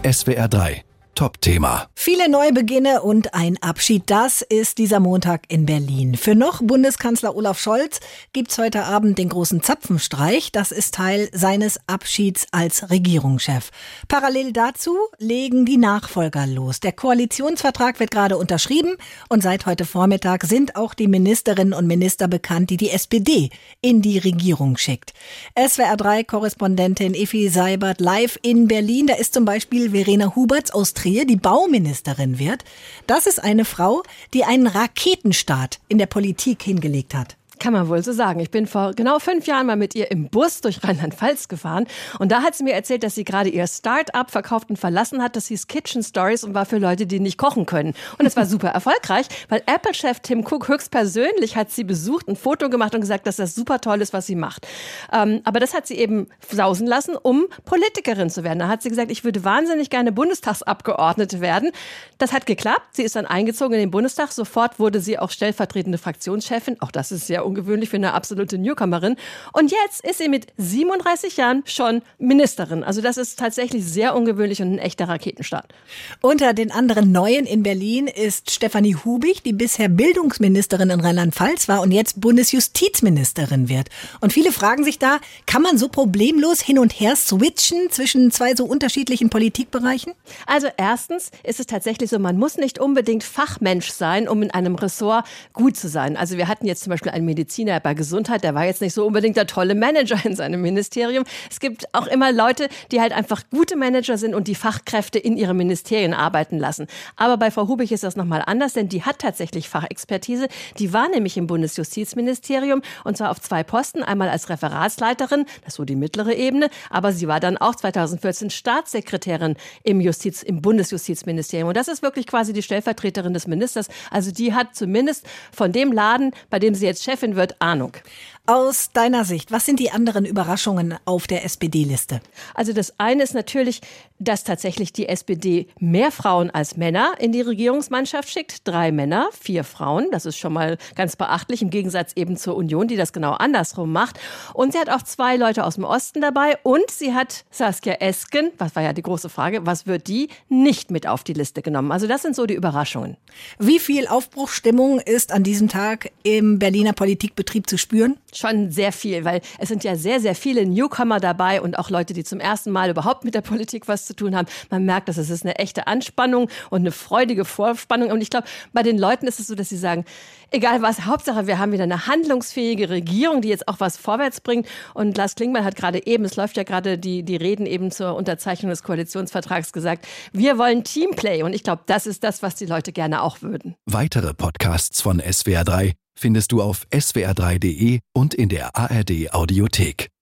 SWR 3 Top-Thema. Viele Neubeginne und ein Abschied, das ist dieser Montag in Berlin. Für noch Bundeskanzler Olaf Scholz gibt's heute Abend den großen Zapfenstreich. Das ist Teil seines Abschieds als Regierungschef. Parallel dazu legen die Nachfolger los. Der Koalitionsvertrag wird gerade unterschrieben und seit heute Vormittag sind auch die Ministerinnen und Minister bekannt, die die SPD in die Regierung schickt. SWR3-Korrespondentin Effi Seibert live in Berlin. Da ist zum Beispiel Verena Huberts aus Trier, die Bauministerin wird. Das ist eine Frau, die einen Raketenstart in der Politik hingelegt hat. Kann man wohl so sagen. Ich bin vor genau 5 Jahren mal mit ihr im Bus durch Rheinland-Pfalz gefahren und da hat sie mir erzählt, dass sie gerade ihr Start-up verkauft und verlassen hat. Das hieß Kitchen Stories und war für Leute, die nicht kochen können. Und es war super erfolgreich, weil Apple-Chef Tim Cook höchstpersönlich hat sie besucht, ein Foto gemacht und gesagt, dass das super toll ist, was sie macht. Aber das hat sie eben sausen lassen, um Politikerin zu werden. Da hat sie gesagt, ich würde wahnsinnig gerne Bundestagsabgeordnete werden. Das hat geklappt. Sie ist dann eingezogen in den Bundestag. Sofort wurde sie auch stellvertretende Fraktionschefin. Auch das ist sehr ungewöhnlich für eine absolute Newcomerin. Und jetzt ist sie mit 37 Jahren schon Ministerin. Also das ist tatsächlich sehr ungewöhnlich und ein echter Raketenstart. Unter den anderen Neuen in Berlin ist Stefanie Hubig, die bisher Bildungsministerin in Rheinland-Pfalz war und jetzt Bundesjustizministerin wird. Und viele fragen sich da, kann man so problemlos hin und her switchen zwischen zwei so unterschiedlichen Politikbereichen? Also erstens ist es tatsächlich so, man muss nicht unbedingt Fachmensch sein, um in einem Ressort gut zu sein. Also wir hatten jetzt zum Beispiel einen Mediziner bei Gesundheit, der war jetzt nicht so unbedingt der tolle Manager in seinem Ministerium. Es gibt auch immer Leute, die halt einfach gute Manager sind und die Fachkräfte in ihren Ministerien arbeiten lassen. Aber bei Frau Hubig ist das nochmal anders, denn die hat tatsächlich Fachexpertise. Die war nämlich im Bundesjustizministerium und zwar auf 2 Posten. Einmal als Referatsleiterin, das ist so die mittlere Ebene, aber sie war dann auch 2014 Staatssekretärin im Bundesjustizministerium. Und das ist wirklich quasi die Stellvertreterin des Ministers. Also die hat zumindest von dem Laden, bei dem sie jetzt Chefin wird, Ahnung. Aus deiner Sicht, was sind die anderen Überraschungen auf der SPD-Liste? Also das eine ist natürlich, dass tatsächlich die SPD mehr Frauen als Männer in die Regierungsmannschaft schickt. 3 Männer, 4 Frauen. Das ist schon mal ganz beachtlich, im Gegensatz eben zur Union, die das genau andersrum macht. Und sie hat auch 2 Leute aus dem Osten dabei. Und sie hat Saskia Esken, was war ja die große Frage, was wird die, nicht mit auf die Liste genommen. Also das sind so die Überraschungen. Wie viel Aufbruchsstimmung ist an diesem Tag im Berliner Politikbetrieb zu spüren? Schon sehr viel, weil es sind ja sehr, sehr viele Newcomer dabei und auch Leute, die zum ersten Mal überhaupt mit der Politik was zu tun haben. Man merkt, dass es ist eine echte Anspannung und eine freudige Vorspannung. Und ich glaube, bei den Leuten ist es so, dass sie sagen, egal was, Hauptsache wir haben wieder eine handlungsfähige Regierung, die jetzt auch was vorwärts bringt. Und Lars Klingbeil hat gerade eben, es läuft ja gerade die Reden eben zur Unterzeichnung des Koalitionsvertrags gesagt, wir wollen Teamplay. Und ich glaube, das ist das, was die Leute gerne auch würden. Weitere Podcasts von SWR 3 findest du auf swr3.de und in der ARD Audiothek.